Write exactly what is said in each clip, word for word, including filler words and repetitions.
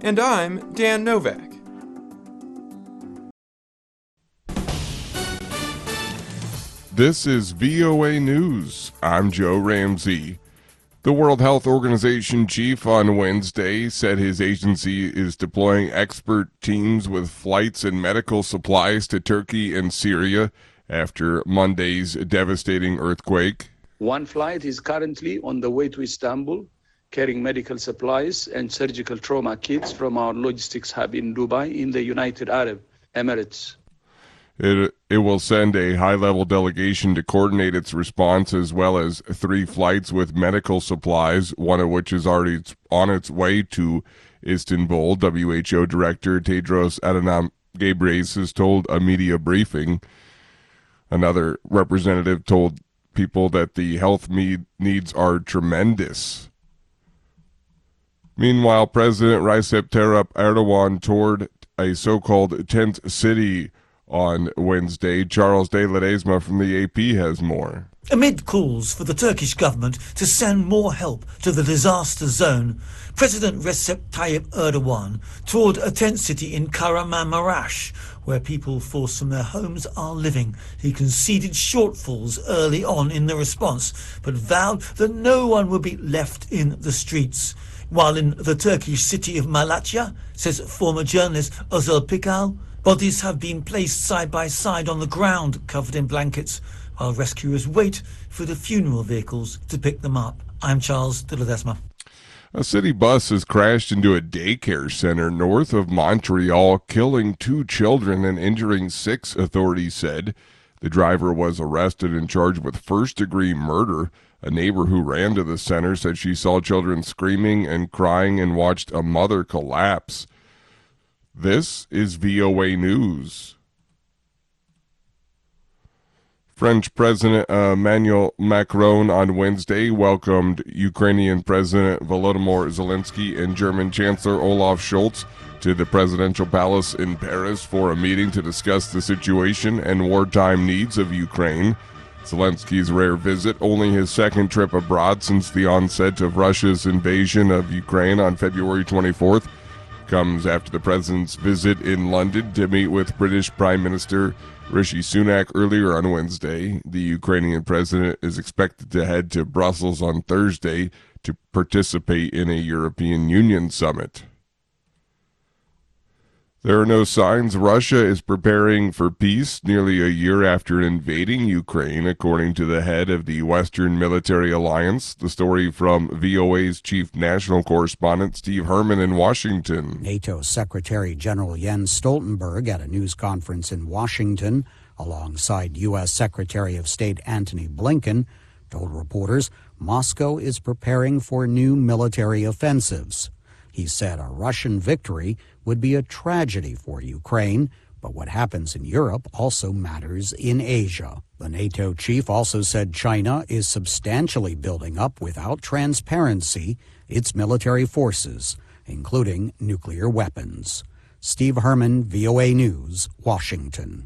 And I'm Dan Novak. This is V O A News. I'm Joe Ramsey. The World Health Organization chief on Wednesday said his agency is deploying expert teams with flights and medical supplies to Turkey and Syria after Monday's devastating earthquake. One flight is currently on the way to Istanbul, carrying medical supplies and surgical trauma kits from our logistics hub in Dubai in the United Arab Emirates. It, it will send a high-level delegation to coordinate its response, as well as three flights with medical supplies, one of which is already on its way to Istanbul. W H O Director Tedros Adhanom Ghebreyesus told a media briefing. Another representative told people that the health need, needs are tremendous. Meanwhile, President Recep Tayyip Erdogan toured a so-called tent city on Wednesday. Charles de Ledesma from the A P has more. Amid calls for the Turkish government to send more help to the disaster zone, President Recep Tayyip Erdogan toured a tent city in Kahramanmaraş, where people forced from their homes are living. He conceded shortfalls early on in the response, but vowed that no one would be left in the streets. While in the Turkish city of Malatya, says former journalist Özel Pikal, bodies have been placed side by side on the ground, covered in blankets, while rescuers wait for the funeral vehicles to pick them up. I'm Charles de Ledesma. A city bus has crashed into a daycare center north of Montreal, killing two children and injuring six, authorities said. The driver was arrested and charged with first-degree murder. A neighbor who ran to the center said she saw children screaming and crying and watched a mother collapse. This is V O A News. French President uh, Emmanuel Macron on Wednesday welcomed Ukrainian President Volodymyr Zelensky and German Chancellor Olaf Scholz to the presidential palace in Paris for a meeting to discuss the situation and wartime needs of Ukraine. Zelensky's rare visit, only his second trip abroad since the onset of Russia's invasion of Ukraine on February twenty-fourth, comes after the president's visit in London to meet with British Prime Minister Rishi Sunak earlier on Wednesday. The Ukrainian president is expected to head to Brussels on Thursday to participate in a European Union summit. There are no signs Russia is preparing for peace nearly a year after invading Ukraine, according to the head of the Western Military Alliance. The story from V O A's chief national correspondent Steve Herman in Washington. NATO Secretary General Jens Stoltenberg at a news conference in Washington, alongside U S Secretary of State Antony Blinken, told reporters Moscow is preparing for new military offensives. He said a Russian victory would be a tragedy for Ukraine, but what happens in Europe also matters in Asia. The NATO chief also said China is substantially building up without transparency its military forces, including nuclear weapons. Steve Herman, V O A News, Washington.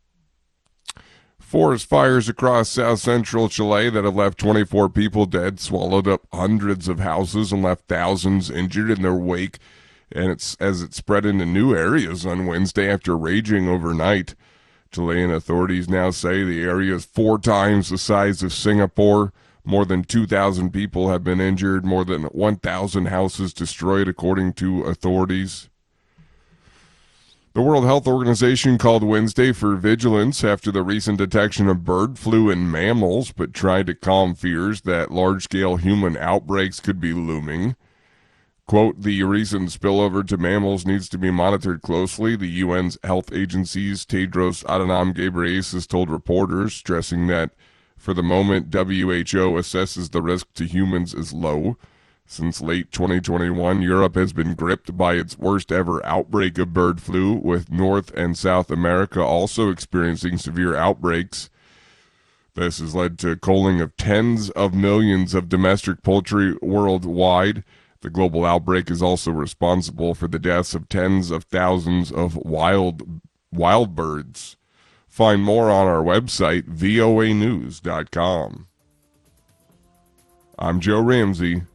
Forest fires across south-central Chile that have left twenty-four people dead, swallowed up hundreds of houses, and left thousands injured in their wake, and it's as it spread into new areas on Wednesday after raging overnight. Chilean authorities now say the area is four times the size of Singapore. More than two thousand people have been injured, more than one thousand houses destroyed, according to authorities. The World Health Organization called Wednesday for vigilance after the recent detection of bird flu in mammals, but tried to calm fears that large-scale human outbreaks could be looming. Quote, the recent spillover to mammals needs to be monitored closely, the U N's health agency's Tedros Adhanom Ghebreyesus told reporters, stressing that for the moment W H O assesses the risk to humans as low. Since late twenty twenty-one, Europe has been gripped by its worst-ever outbreak of bird flu, with North and South America also experiencing severe outbreaks. This has led to culling of tens of millions of domestic poultry worldwide. The global outbreak is also responsible for the deaths of tens of thousands of wild wild birds. Find more on our website, V O A news dot com. I'm Joe Ramsey.